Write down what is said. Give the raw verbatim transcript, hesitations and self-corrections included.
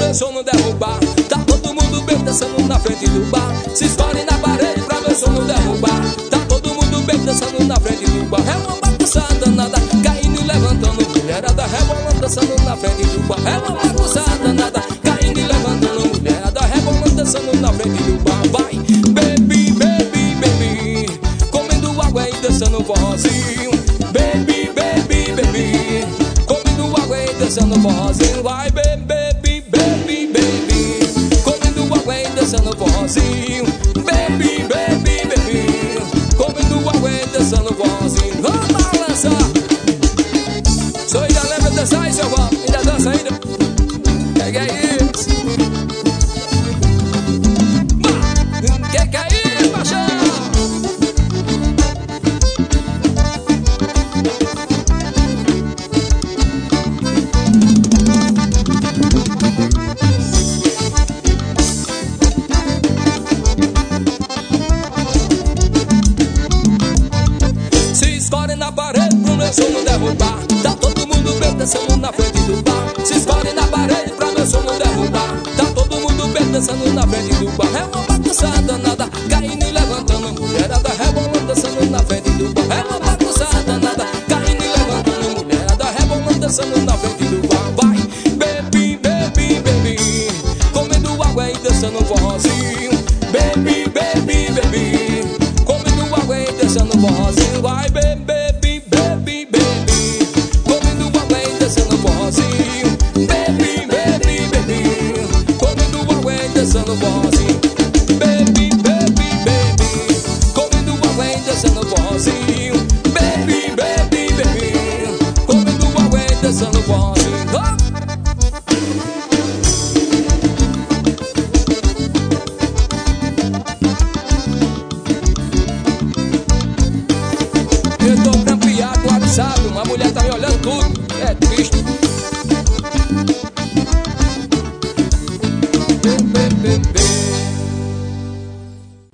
meu sono derrubar. Tá todo mundo bem dançando na frente do bar. Se escolhe na parede pra meu sono derrubar. Tá todo mundo bem dançando na frente do bar. É uma bagunça danada, caindo e levantando. Mulherada rebolando, dançando na frente do bar. É uma bagunça danada, caindo e levantando. Mulherada rebolando, dançando na frente do bar. Vai, baby, baby, baby, comendo água e dançando forrozinho. Baby, baby, baby, comendo água e dançando forrozinho. Vai, baby, baby, baby, baby, comendo água e dançando forrozinho. Baby, baby, baby, comendo água e dançando forrozinho. Vamos balançar. Só ainda lembra de dançar aí, seu Val? Ainda dança ainda? Que que é isso? Que que é isso, paixão? Se escorre na parede pro meu sono derrubar. Tá todo mundo bem dançando na frente do bar. Se escorre na parede pra meu sono derrubar. Tá todo mundo bem dançando na frente do bar. É uma bagunça danada, caindo e levantando. Mulherada rebolando, dançando na frente do bar. É uma bagunça danada, caindo e levantando. Mulherada rebolando, dançando na frente do bar. Vai, baby, baby, baby, comendo água e dançando forrozinho. Baby, baby, baby, comendo água e dançando forrozinho. Vai, baby, baby, baby, baby, comendo água e dançando forrozinho. Baby, baby, baby, comendo água e dançando forrozinho. Baby, baby, baby, comendo água e dançando forrozinho. Baby, baby, baby, comendo água e dançando forrozinho. Oh! Eu tô campeado, sabe? Uma mulher tá